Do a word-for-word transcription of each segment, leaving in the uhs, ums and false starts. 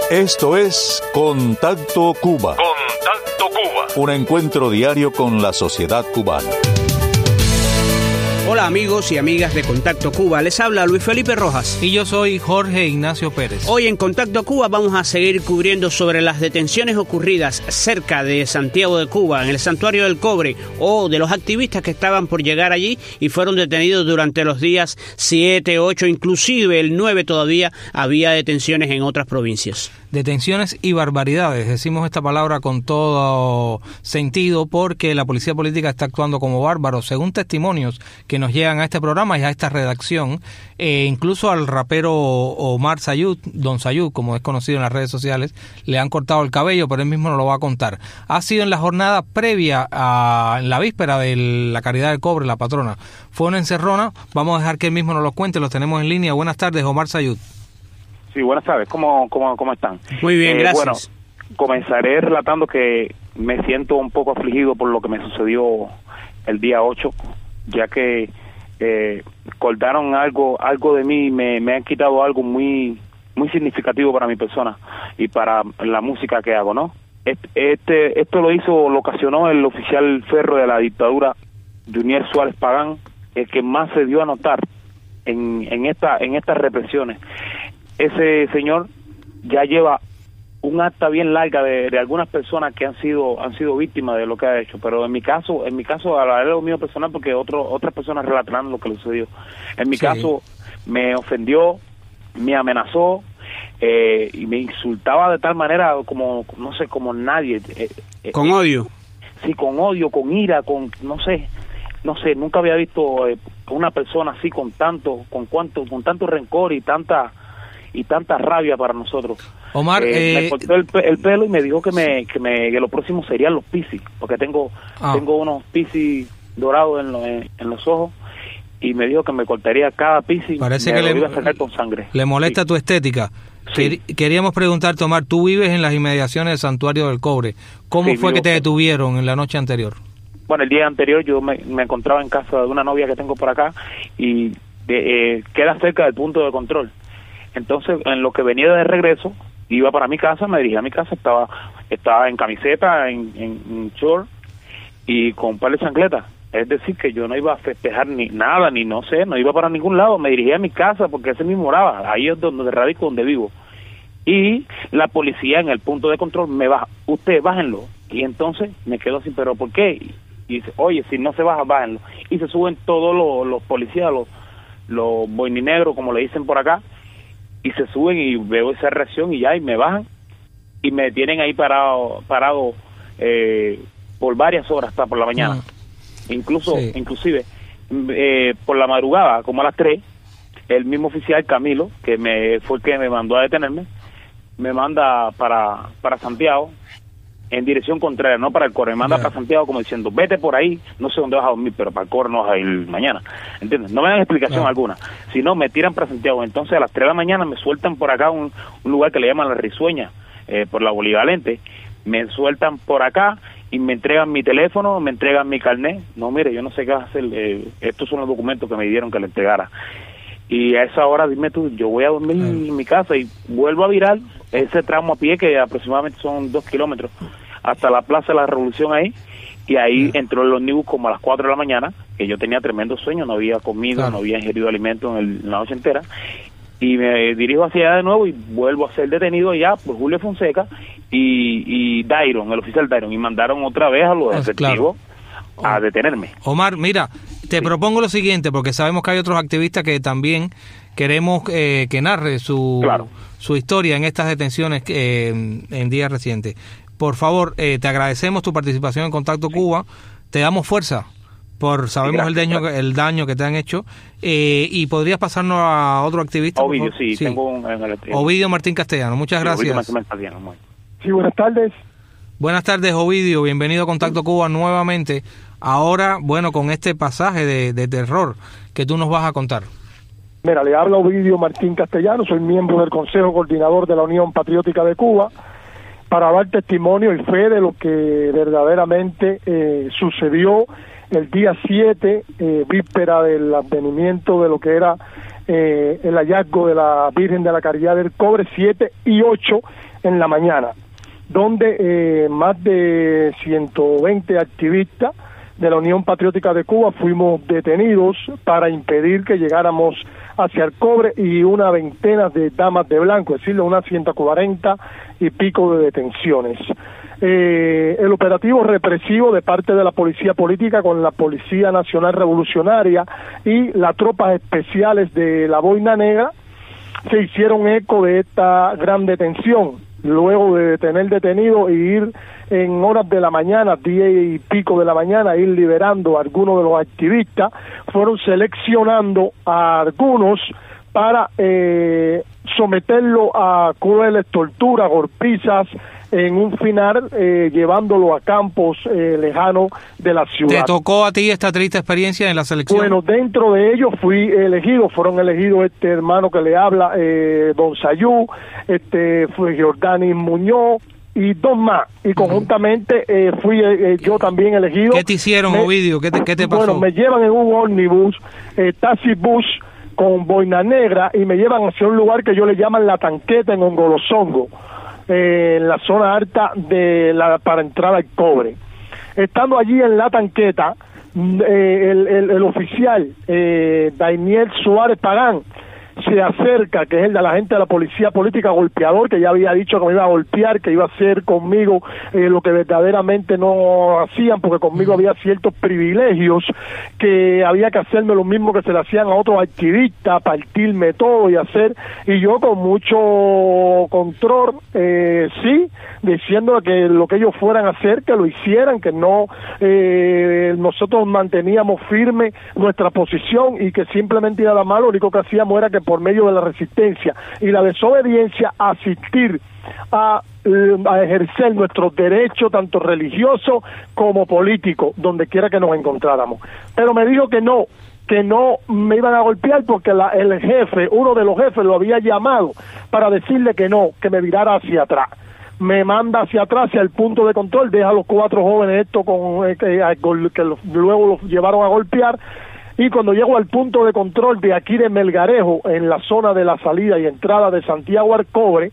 Esto es Contacto Cuba. Contacto Cuba. Un encuentro diario con la sociedad cubana. Hola amigos y amigas de Contacto Cuba, les habla Luis Felipe Rojas. Y yo soy Jorge Ignacio Pérez. Hoy en Contacto Cuba vamos a seguir cubriendo sobre las detenciones ocurridas cerca de Santiago de Cuba, en el Santuario del Cobre, o de los activistas que estaban por llegar allí y fueron detenidos durante los días siete, ocho, inclusive el nueve todavía había detenciones en otras provincias. Detenciones y barbaridades, decimos esta palabra con todo sentido porque la policía política está actuando como bárbaro, según testimonios que nos llegan a este programa y a esta redacción, eh, incluso al rapero Omar Sayud, Don Sayud, como es conocido en las redes sociales, le han cortado el cabello, pero él mismo nos lo va a contar. Ha sido en la jornada previa a en la víspera de la Caridad del Cobre, la patrona. Fue una encerrona, vamos a dejar que él mismo nos lo cuente, los tenemos en línea. Buenas tardes, Omar Sayud. Sí, buenas tardes. ¿Cómo, cómo, cómo están? Muy bien, eh, gracias. Bueno, comenzaré relatando que me siento un poco afligido por lo que me sucedió el día ocho, ya que eh, cortaron algo algo de mí, me, me han quitado algo muy muy significativo para mi persona y para la música que hago, ¿no? Este, este Esto lo hizo, lo ocasionó el oficial ferro de la dictadura, Junier Suárez Pagán, el que más se dio a notar en, en, esta, en estas represiones. Ese señor ya lleva un acta bien larga de, de algunas personas que han sido han sido víctimas de lo que ha hecho, pero en mi caso, en mi caso hablaré de lo mío personal porque otro, otras personas relatarán lo que le sucedió. En mi sí. caso me ofendió, me amenazó eh, y me insultaba de tal manera como no sé, como nadie. Eh, con eh, odio. Sí, con odio, con ira, con no sé, no sé, nunca había visto eh, una persona así con tanto, con cuánto, con tanto rencor y tanta y tanta rabia para nosotros. Omar, eh, eh, me cortó el, el pelo y me dijo que me que me que lo próximo serían los piscis, porque tengo ah. tengo unos piscis dorados en, lo, en, en los ojos y me dijo que me cortaría cada piscis. Parece me que lo le iba a sacar con sangre. Le molesta sí. tu estética. Sí. Queríamos preguntarte, Omar, tú vives en las inmediaciones del Santuario del Cobre. ¿Cómo sí, fue que te vivo. detuvieron en la noche anterior? Bueno, el día anterior yo me, me encontraba en casa de una novia que tengo por acá y de, eh, queda cerca del punto de control. Entonces, en lo que venía de regreso, iba para mi casa, me dirigí a mi casa, estaba estaba en camiseta, en, en, en short y con un par de chancletas. Es decir, que yo no iba a festejar ni nada, ni no sé, no iba para ningún lado, me dirigí a mi casa porque ese mismo moraba, ahí es donde radico, donde vivo. Y la policía en el punto de control me baja, usted bájenlo. Y entonces me quedo así, ¿pero por qué? Y dice, oye, si no se baja, bájenlo. Y se suben todos los, los policías, los, los boininegros, como le dicen por acá, y se suben y veo esa reacción y ya, y me bajan y me tienen ahí parado parado eh, por varias horas hasta por la mañana. Mm. Incluso, sí. inclusive, eh, por la madrugada, como a las tres, el mismo oficial Camilo, que me fue el que me mandó a detenerme, me manda para, para Santiago, en dirección contraria, no para el Cobre, me manda yeah. para Santiago como diciendo, vete por ahí, no sé dónde vas a dormir, pero para el Cobre no vas a ir mañana, ¿entiendes? No me dan explicación yeah. alguna, sino me tiran para Santiago. Entonces a las tres de la mañana me sueltan por acá un, un lugar que le llaman La Risueña, eh, por la Bolivalente, me sueltan por acá y me entregan mi teléfono, me entregan mi carnet. No, mire, yo no sé qué va a hacer, eh, estos son los documentos que me dieron que le entregara. Y a esa hora, dime tú, yo voy a dormir mm. en mi casa y vuelvo a virar ese tramo a pie, que aproximadamente son dos kilómetros, hasta la Plaza de la Revolución ahí, y ahí mm. entró el ómnibus como a las cuatro de la mañana, que yo tenía tremendo sueño, no había comido, claro. no había ingerido alimentos en, el, en la noche entera, y me dirijo hacia allá de nuevo y vuelvo a ser detenido ya por Julio Fonseca y, y Dairon, el oficial Dairon, y mandaron otra vez a los ah, efectivos claro. a detenerme. Omar, mira, te sí. propongo lo siguiente, porque sabemos que hay otros activistas que también queremos eh, que narre su, claro. su historia en estas detenciones eh, en días recientes. Por favor, eh, te agradecemos tu participación en Contacto sí. Cuba, te damos fuerza, por sabemos sí, el daño el daño que te han hecho, eh, y podrías pasarnos a otro activista. Ovidio, sí, sí, tengo un... En el, en Ovidio Martín Castellano, muchas sí, gracias. Martín Castellano, sí, buenas tardes. Buenas tardes, Ovidio, bienvenido a Contacto Cuba nuevamente. Ahora, bueno, con este pasaje de, de terror que tú nos vas a contar. Mira, le habla Ovidio Martín Castellano, soy miembro del Consejo Coordinador de la Unión Patriótica de Cuba, para dar testimonio y fe de lo que verdaderamente eh, sucedió el día siete, eh, víspera del advenimiento de lo que era eh, el hallazgo de la Virgen de la Caridad del Cobre, siete y ocho en la mañana, donde eh, más de ciento veinte activistas de la Unión Patriótica de Cuba fuimos detenidos para impedir que llegáramos hacia el Cobre, y una veintena de damas de blanco, es decir, unas ciento cuarenta y pico de detenciones. Eh, el operativo represivo de parte de la Policía Política con la Policía Nacional Revolucionaria y las tropas especiales de la Boina Negra se hicieron eco de esta gran detención. Luego de tener detenido y ir en horas de la mañana, diez y pico de la mañana, ir liberando a algunos de los activistas, fueron seleccionando a algunos para eh, someterlo a crueles torturas, golpizas, en un final eh, llevándolo a campos eh, lejanos de la ciudad. ¿Te tocó a ti esta triste experiencia en la selección? Bueno, dentro de ellos fui elegido, fueron elegidos este hermano que le habla, eh, Don Sayú, este fue Giordani Muñoz y dos más, y conjuntamente eh, fui eh, yo también elegido. ¿Qué te hicieron, me, Ovidio? ¿Qué te, qué te pasó? Bueno, me llevan en un ómnibus, eh, taxi bus con boina negra, y me llevan hacia un lugar que yo le llaman La Tanqueta en Ongolosongo, eh, en la zona alta de la para entrar al Cobre. Estando allí en La Tanqueta, eh, el, el, el oficial eh, Daniel Suárez Pagán se acerca, que es el de la gente de la Policía Política, golpeador, que ya había dicho que me iba a golpear, que iba a hacer conmigo eh, lo que verdaderamente no hacían, porque conmigo había ciertos privilegios, que había que hacerme lo mismo que se le hacían a otros activistas, partirme todo y hacer, y yo con mucho control, eh, sí, diciendo que lo que ellos fueran a hacer, que lo hicieran, que no, eh, nosotros manteníamos firme nuestra posición, y que simplemente nada más lo único que hacíamos era que por medio de la resistencia y la desobediencia asistir a, a ejercer nuestros derechos tanto religiosos como políticos donde quiera que nos encontráramos. Pero me dijo que no, que no me iban a golpear porque la, el jefe, uno de los jefes lo había llamado para decirle que no, que me virara hacia atrás. Me manda hacia atrás, hacia el punto de control, deja a los cuatro jóvenes esto con, eh, que, que los, luego los llevaron a golpear. Y cuando llego al punto de control de aquí de Melgarejo, en la zona de la salida y entrada de Santiago al Cobre,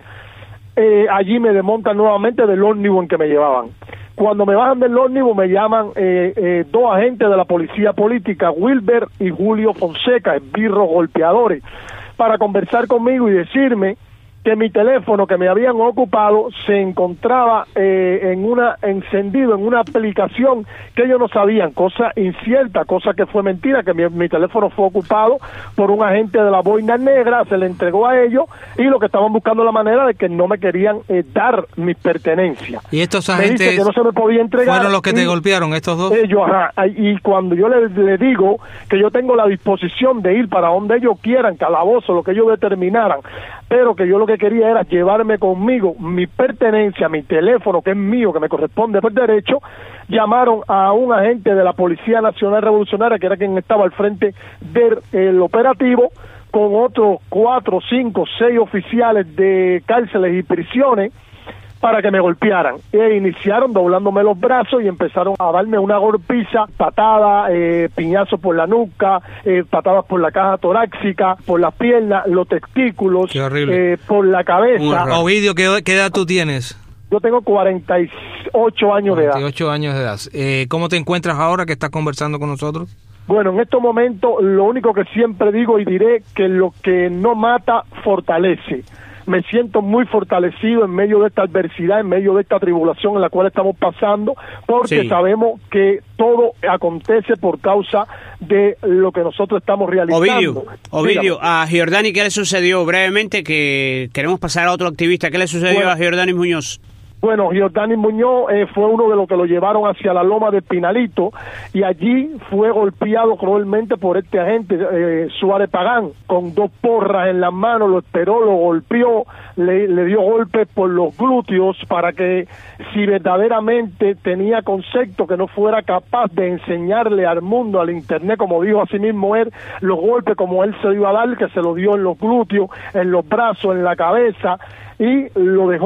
eh, allí me desmontan nuevamente del ómnibus en que me llevaban. Cuando me bajan del ómnibus me llaman eh, eh, dos agentes de la Policía Política, Wilber y Julio Fonseca, esbirros golpeadores, para conversar conmigo y decirme que mi teléfono que me habían ocupado se encontraba eh, en una encendido en una aplicación que ellos no sabían, cosa incierta, cosa que fue mentira, que mi, mi teléfono fue ocupado por un agente de la Boina Negra, se le entregó a ellos, y lo que estaban buscando la manera de que no me querían eh, dar mis pertenencias. ¿Y estos agentes me dice que no se me podía entregar, fueron los que te y, golpearon, estos dos? Ellos, ajá, y cuando yo le, le digo que yo tengo la disposición de ir para donde ellos quieran, calabozo, lo que ellos determinaran, pero que yo lo que quería era llevarme conmigo mi pertenencia, mi teléfono, que es mío, que me corresponde por derecho, llamaron a un agente de la Policía Nacional Revolucionaria, que era quien estaba al frente del el operativo, con otros cuatro, cinco, seis oficiales de cárceles y prisiones, para que me golpearan. E iniciaron doblándome los brazos y empezaron a darme una golpiza, patada, eh, piñazos por la nuca, eh, patadas por la caja torácica, por las piernas, los testículos, eh, por la cabeza. Ovidio, ¿qué, ¿qué edad tú tienes? Yo tengo cuarenta y ocho años de edad. cuarenta y ocho años de edad. Eh, ¿Cómo te encuentras ahora que estás conversando con nosotros? Bueno, en estos momentos lo único que siempre digo y diré, que lo que no mata fortalece. Me siento muy fortalecido en medio de esta adversidad, en medio de esta tribulación en la cual estamos pasando, porque sí, sabemos que todo acontece por causa de lo que nosotros estamos realizando. Ovidio, Ovidio, a Giordani, ¿qué le sucedió? Brevemente, que queremos pasar a otro activista. ¿Qué le sucedió bueno, a Giordani Muñoz? Bueno, Giordani Muñoz eh, fue uno de los que lo llevaron hacia la loma de Pinalito, y allí fue golpeado cruelmente por este agente eh, Suárez Pagán, con dos porras en las manos, lo esperó, lo golpeó, le, le dio golpes por los glúteos para que, si verdaderamente tenía concepto, que no fuera capaz de enseñarle al mundo, al internet, como dijo así mismo él, los golpes como él se iba a dar, que se lo dio en los glúteos, en los brazos, en la cabeza, y lo dejó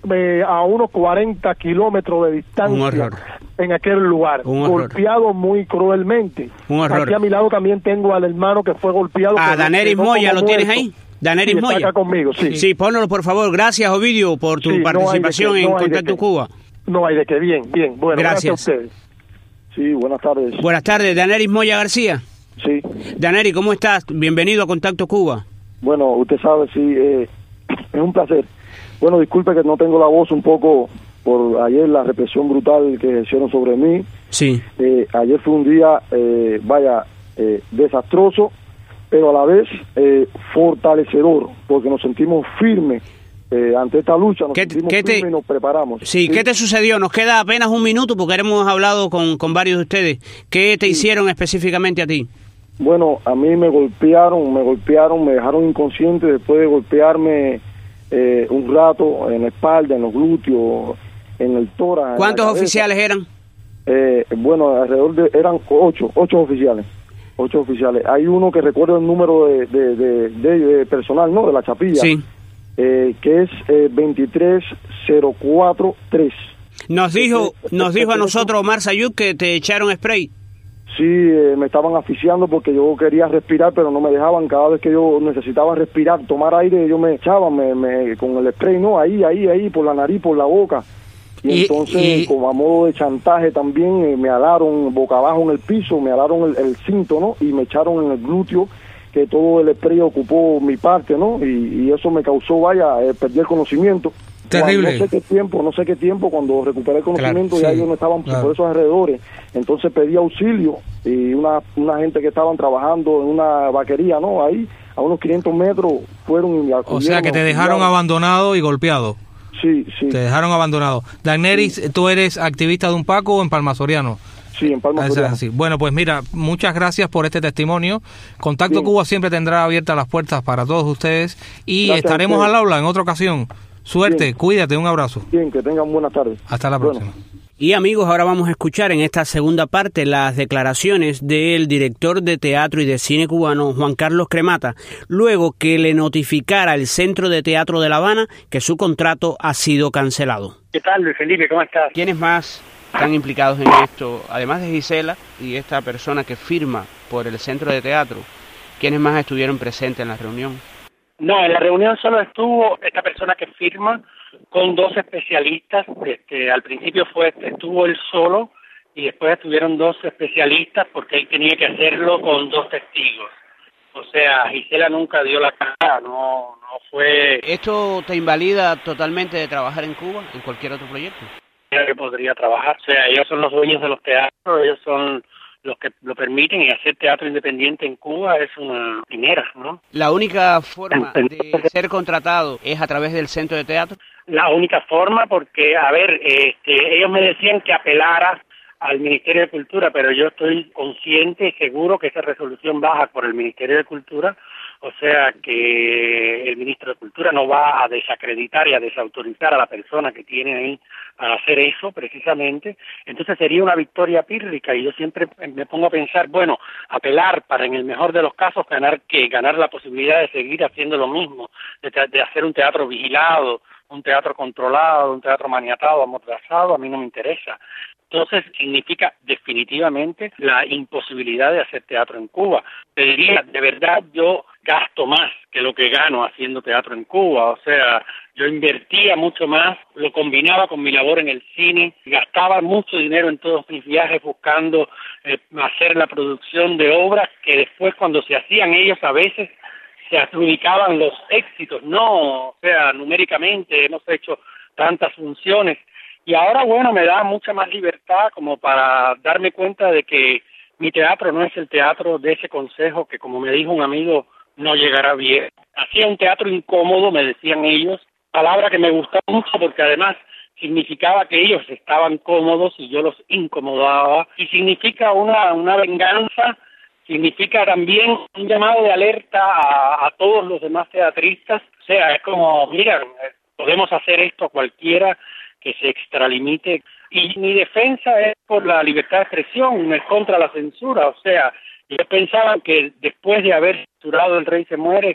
eh, a unos cuarenta kilómetros de distancia en aquel lugar, golpeado muy cruelmente. Un horror. Aquí a mi lado también tengo al hermano que fue golpeado. Ah, Daneris Moya, ¿lo tienes ahí? Daneris sí, Moya. está acá conmigo, sí. Sí, ponlo por favor. Gracias, Ovidio, por tu sí, participación no en no Contacto Cuba. No hay de qué, bien, bien. Bueno, gracias. gracias a ustedes. Sí, buenas tardes. Buenas tardes, Daneris Moya García. Sí. Daneris, ¿cómo estás? Bienvenido a Contacto Cuba. Bueno, usted sabe, sí, eh, es un placer. Bueno, disculpe que no tengo la voz un poco por ayer, la represión brutal que ejercieron sobre mí. Sí. Eh, ayer fue un día, eh, vaya, eh, desastroso, pero a la vez eh, fortalecedor, porque nos sentimos firmes eh, ante esta lucha, nos ¿Qué, sentimos qué firmes te, y nos preparamos. Sí, sí, ¿qué te sucedió? Nos queda apenas un minuto porque hemos hablado con, con varios de ustedes. ¿Qué te sí. hicieron específicamente a ti? Bueno, a mí me golpearon, me golpearon, me dejaron inconsciente después de golpearme eh, un rato en la espalda, en los glúteos, en el tórax. ¿Cuántos oficiales eran? Eh, bueno, alrededor de, eran ocho, ocho oficiales, ocho oficiales. Hay uno que recuerdo el número de, de, de, de, de personal, ¿no? De la chapilla, sí. eh, que es eh, veintitrés cero cuatro tres. Nos dijo, este, nos este, dijo a nosotros Omar Sayud que te echaron spray. Sí, eh, me estaban asfixiando porque yo quería respirar, pero no me dejaban. Cada vez que yo necesitaba respirar, tomar aire, ellos me echaban me, me, con el spray, no, ahí, ahí, ahí, por la nariz, por la boca. Y, y entonces, y... como a modo de chantaje también, eh, me alaron boca abajo en el piso, me alaron el, el cinto, ¿no? Y me echaron en el glúteo, que todo el spray ocupó mi parte, ¿no? Y, y eso me causó, vaya, eh, perdí el conocimiento. Terrible. Cuando, no sé qué tiempo, no sé qué tiempo, cuando recuperé el conocimiento, claro, ya sí, ellos no estaban claro. por esos alrededores. Entonces pedí auxilio y una, una gente que estaban trabajando en una vaquería, ¿no? Ahí, a unos quinientos metros, fueron y O sea, que te dejaron abandonado y golpeado. Sí, sí. Te dejaron abandonado. Daneris, sí. ¿tú eres activista de un Paco o en Palma Soriano? Sí, en Palma Soriano. Sí. Bueno, pues mira, muchas gracias por este testimonio. Contacto sí. Cuba siempre tendrá abiertas las puertas para todos ustedes y gracias estaremos al aula en otra ocasión. Suerte, bien. Cuídate, un abrazo. Bien, que tengan buenas tardes. Hasta la próxima. Bueno. Y amigos, ahora vamos a escuchar en esta segunda parte las declaraciones del director de teatro y de cine cubano, Juan Carlos Cremata, luego que le notificara el Centro de Teatro de La Habana que su contrato ha sido cancelado. ¿Qué tal, Luis Felipe? ¿Cómo estás? ¿Quiénes más están implicados en esto? Además de Gisela y esta persona que firma por el Centro de Teatro, ¿quiénes más estuvieron presentes en la reunión? No, en la reunión solo estuvo esta persona que firma con dos especialistas. Este, al principio fue estuvo él solo y después estuvieron dos especialistas porque él tenía que hacerlo con dos testigos. O sea, Gisela nunca dio la cara, no, no fue... ¿Esto te invalida totalmente de trabajar en Cuba, en cualquier otro proyecto? Que podría trabajar. O sea, ellos son los dueños de los teatros, ellos son los que lo permiten, y hacer teatro independiente en Cuba es una primera, ¿no? ¿La única forma de ser contratado es a través del Centro de Teatro? La única forma, porque, a ver, este, ellos me decían que apelara al Ministerio de Cultura, pero yo estoy consciente y seguro que esa resolución baja por el Ministerio de Cultura, o sea que el Ministro de Cultura no va a desacreditar y a desautorizar a la persona que tiene ahí para hacer eso precisamente. Entonces sería una victoria pírrica, y yo siempre me pongo a pensar, bueno, apelar para en el mejor de los casos ganar que ganar la posibilidad de seguir haciendo lo mismo, de, de hacer un teatro vigilado, un teatro controlado, un teatro maniatado, amordazado, a mí no me interesa. Entonces significa definitivamente la imposibilidad de hacer teatro en Cuba. Te diría, de verdad, yo gasto más que lo que gano haciendo teatro en Cuba. O sea, yo invertía mucho más, lo combinaba con mi labor en el cine, gastaba mucho dinero en todos mis viajes buscando eh, hacer la producción de obras que después, cuando se hacían ellos, a veces se adjudicaban los éxitos. No, o sea, numéricamente hemos hecho tantas funciones. Y ahora, bueno, me da mucha más libertad como para darme cuenta de que mi teatro no es el teatro de ese consejo que, como me dijo un amigo, no llegará bien. Hacía un teatro incómodo, me decían ellos, palabra que me gustaba mucho porque además significaba que ellos estaban cómodos y yo los incomodaba, y significa una, una venganza, significa también un llamado de alerta a, a todos los demás teatristas. O sea, es como, mira, podemos hacer esto cualquiera que se extralimite, y mi defensa es por la libertad de expresión, no es contra la censura. O sea, ellos pensaban que después de haber censurado El Rey se muere,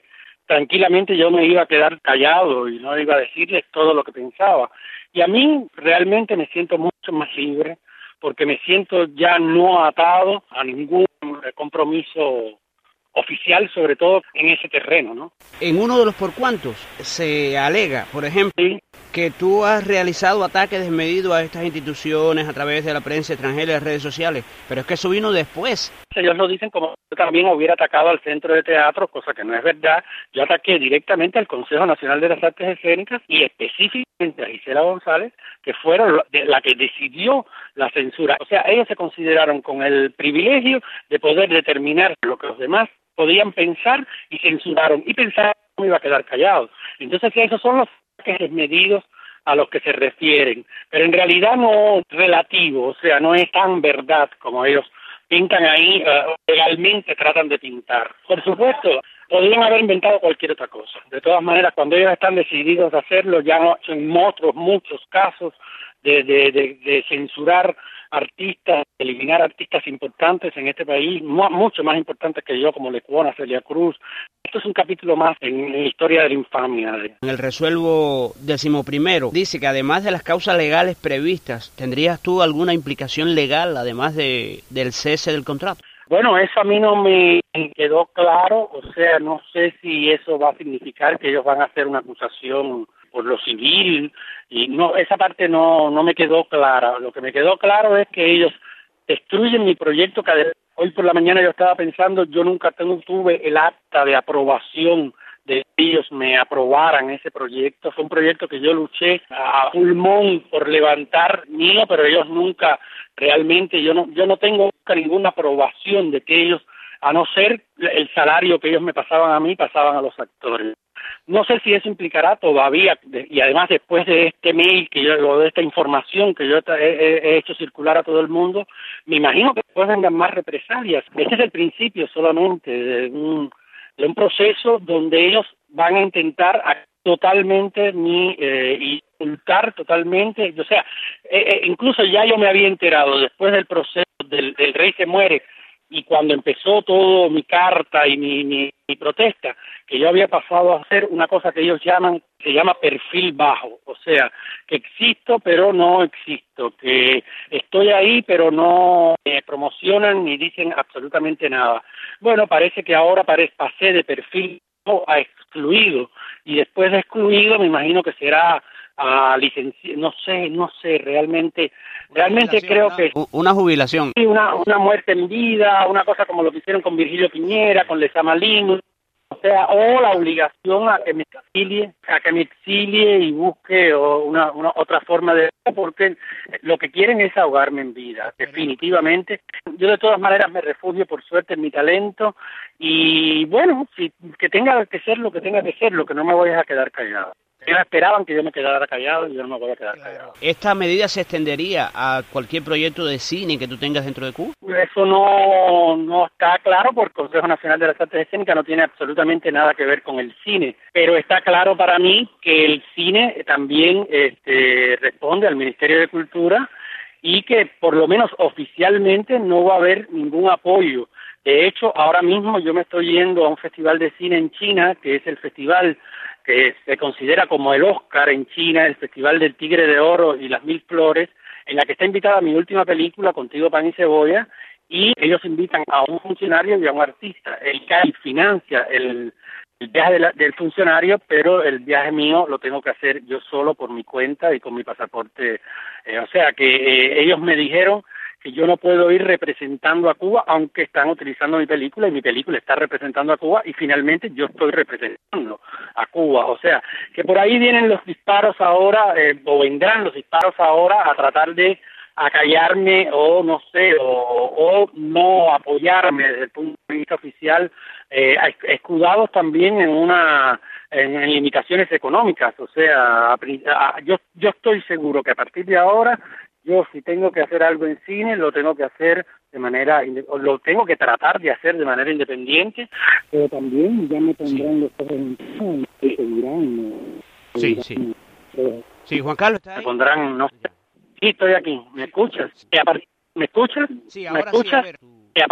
tranquilamente yo me iba a quedar callado y no iba a decirles todo lo que pensaba. Y a mí realmente me siento mucho más libre, porque me siento ya no atado a ningún compromiso oficial, sobre todo en ese terreno, ¿no? En uno de los por cuantos se alega, por ejemplo, sí, que tú has realizado ataques desmedidos a estas instituciones a través de la prensa extranjera y las redes sociales, pero es que eso vino después. Ellos lo dicen como yo también hubiera atacado al Centro de Teatro, cosa que no es verdad. Yo ataqué directamente al Consejo Nacional de las Artes Escénicas y específicamente a Gisela González, que fueron la que decidió la censura. O sea, ellos se consideraron con el privilegio de poder determinar lo que los demás podían pensar y censuraron, y pensaron que me iba a quedar callado. Entonces esos son los ataques desmedidos a los que se refieren, pero en realidad no relativo, o sea, no es tan verdad como ellos pintan ahí, uh, legalmente tratan de pintar. Por supuesto, podrían haber inventado cualquier otra cosa. De todas maneras, cuando ellos están decididos a hacerlo, ya no, en otros muchos casos de, de, de, de censurar artistas, eliminar artistas importantes en este país, mucho más importantes que yo, como Lecuona, Celia Cruz. Esto es un capítulo más en la historia de la infamia. En el resuelvo decimoprimero dice que además de las causas legales previstas, ¿tendrías tú alguna implicación legal además de del cese del contrato? Bueno, eso a mí no me quedó claro, o sea, no sé si eso va a significar que ellos van a hacer una acusación por lo civil, y no, esa parte no, no me quedó clara. Lo que me quedó claro es que ellos destruyen mi proyecto, que hoy por la mañana yo estaba pensando, yo nunca tengo, tuve el acta de aprobación de que ellos me aprobaran ese proyecto. Fue un proyecto que yo luché a pulmón por levantar mío, pero ellos nunca realmente, yo no, yo no tengo nunca ninguna aprobación de que ellos, a no ser el salario que ellos me pasaban a mí, pasaban a los actores. No sé si eso implicará todavía, y además después de este mail, que yo, de esta información que yo he, he hecho circular a todo el mundo, me imagino que después vengan más represalias. Este es el principio solamente de un, de un proceso donde ellos van a intentar totalmente ni eh, insultar totalmente, o sea, eh, eh, incluso ya yo me había enterado después del proceso del, del Rey se muere, y cuando empezó todo mi carta y mi, mi, mi protesta, que yo había pasado a hacer una cosa que ellos llaman, se llama perfil bajo, o sea, que existo pero no existo, que estoy ahí pero no me promocionan ni dicen absolutamente nada. Bueno, parece que ahora parece, pasé de perfil bajo a excluido, y después de excluido me imagino que será a licenciar, no sé, no sé, realmente, realmente creo una, que... Una jubilación. Sí, una, una muerte en vida, una cosa como lo que hicieron con Virgilio Piñera, con Lezama Lima, o sea, o la obligación a que me exilie, a que me exilie y busque o una, una otra forma de... porque lo que quieren es ahogarme en vida, definitivamente. Yo de todas maneras me refugio por suerte en mi talento y bueno, si, que tenga que ser lo que tenga que ser, lo que no me voy a quedar callado. Ellos esperaban que yo me quedara callado y yo no me voy a quedar callado. ¿Esta medida se extendería a cualquier proyecto de cine que tú tengas dentro de Cuba? Eso no, no está claro porque el Consejo Nacional de las Artes Escénicas no tiene absolutamente nada que ver con el cine, pero está claro para mí que el cine también este, responde al Ministerio de Cultura y que por lo menos oficialmente no va a haber ningún apoyo. De hecho, ahora mismo yo me estoy yendo a un festival de cine en China, que es el festival que se considera como el Oscar en China, el Festival del Tigre de Oro y las Mil Flores, en la que está invitada mi última película, Contigo Pan y Cebolla, y ellos invitan a un funcionario y a un artista. El C A I financia el, el viaje de la, del funcionario, pero el viaje mío lo tengo que hacer yo solo por mi cuenta y con mi pasaporte. Eh, o sea que eh, ellos me dijeron que yo no puedo ir representando a Cuba, aunque están utilizando mi película, y mi película está representando a Cuba, y finalmente yo estoy representando a Cuba. O sea, que por ahí vienen los disparos ahora, eh, o vendrán los disparos ahora a tratar de acallarme, o no sé, o, o no apoyarme desde el punto de vista oficial, eh, escudados también en una en, en limitaciones económicas. O sea, a, a, yo, yo estoy seguro que a partir de ahora, yo si tengo que hacer algo en cine, lo tengo que hacer de manera, lo tengo que tratar de hacer de manera independiente, pero también ya me pondrán sí. los ojos en y seguirán. Sí, sí. Eh, sí, Juan Carlos, ¿está ahí? Me pondrán, no sé. Sí, estoy aquí. ¿Me escuchas? ¿Me escuchas? Sí, ahora ¿Me escuchas? sí, a ver. Y a partir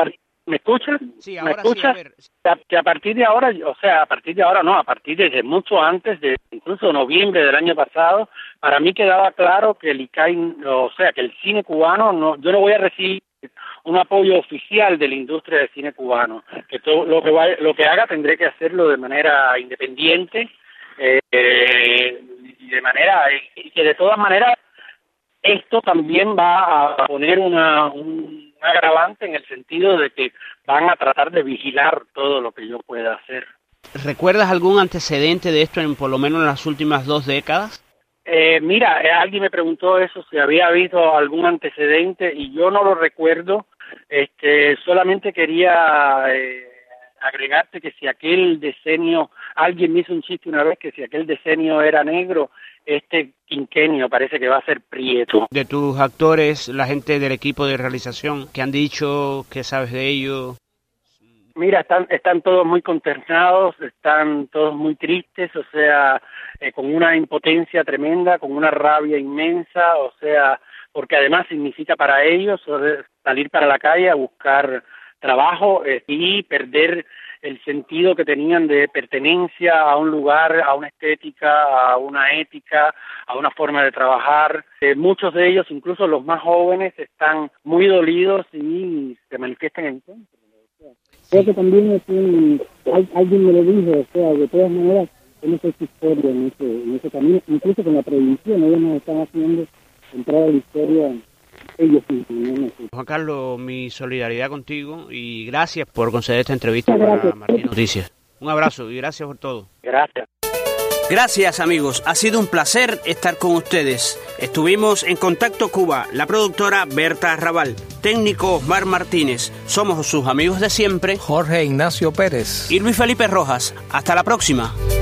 ¿Me escuchas? Sí, ¿Me ahora escuchas? sí, a ver. Que, a, que a partir de ahora, o sea, a partir de ahora no, a partir de mucho antes, de incluso noviembre del año pasado, para mí quedaba claro que el I C A I, o sea, que el cine cubano, no, yo no voy a recibir un apoyo oficial de la industria del cine cubano, que todo lo que vaya, lo que haga tendré que hacerlo de manera independiente eh, eh, y de manera y que de todas maneras esto también va a poner una un, un agravante en el sentido de que van a tratar de vigilar todo lo que yo pueda hacer. ¿Recuerdas algún antecedente de esto en por lo menos en las últimas dos décadas? Eh, mira, eh, alguien me preguntó eso, si había habido algún antecedente y yo no lo recuerdo. Este, solamente quería eh, agregarte que si aquel decenio, alguien me hizo un chiste una vez que si aquel decenio era negro, este quinquenio parece que va a ser prieto. De tus actores, la gente del equipo de realización, ¿qué han dicho? ¿Qué sabes de ello? Mira, están están todos muy consternados, están todos muy tristes, o sea, eh, con una impotencia tremenda, con una rabia inmensa, o sea, porque además significa para ellos salir para la calle a buscar trabajo eh, y perder el sentido que tenían de pertenencia a un lugar, a una estética, a una ética, a una forma de trabajar. Eh, muchos de ellos, incluso los más jóvenes, están muy dolidos y se manifiestan en contra. Creo que también es un, alguien me lo dijo, o sea, de todas maneras, hemos hecho historia en ese, en ese camino, incluso con la prohibición, ellos nos están haciendo entrar a la historia ellos mismos. Juan Carlos, mi solidaridad contigo y gracias por conceder esta entrevista para Martín Noticias. Un abrazo y gracias por todo. Gracias. Gracias amigos, ha sido un placer estar con ustedes. Estuvimos en Contacto Cuba, la productora Berta Arrabal, técnico Osmar Martínez. Somos sus amigos de siempre, Jorge Ignacio Pérez y Luis Felipe Rojas. Hasta la próxima.